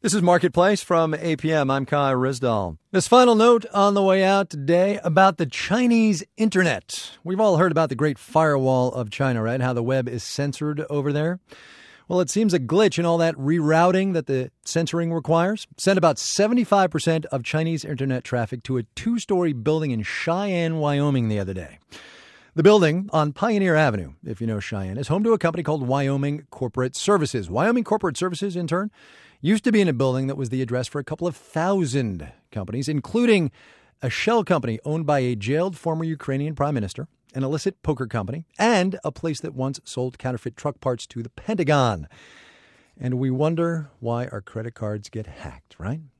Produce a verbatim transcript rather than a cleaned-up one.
This is Marketplace from A P M. I'm Kai Risdall. This final note on the way out today about the Chinese internet. We've all heard about the Great Firewall of China, right? How the web is censored over there. Well, it seems a glitch in all that rerouting that the censoring requires sent about seventy-five percent of Chinese internet traffic to a two-story building in Cheyenne, Wyoming the other day. The building on Pioneer Avenue, if you know Cheyenne, is home to a company called Wyoming Corporate Services. Wyoming Corporate Services, in turn, used to be in a building that was the address for a couple of thousand companies, including a shell company owned by a jailed former Ukrainian prime minister, an illicit poker company, and a place that once sold counterfeit truck parts to the Pentagon. And we wonder why our credit cards get hacked, right?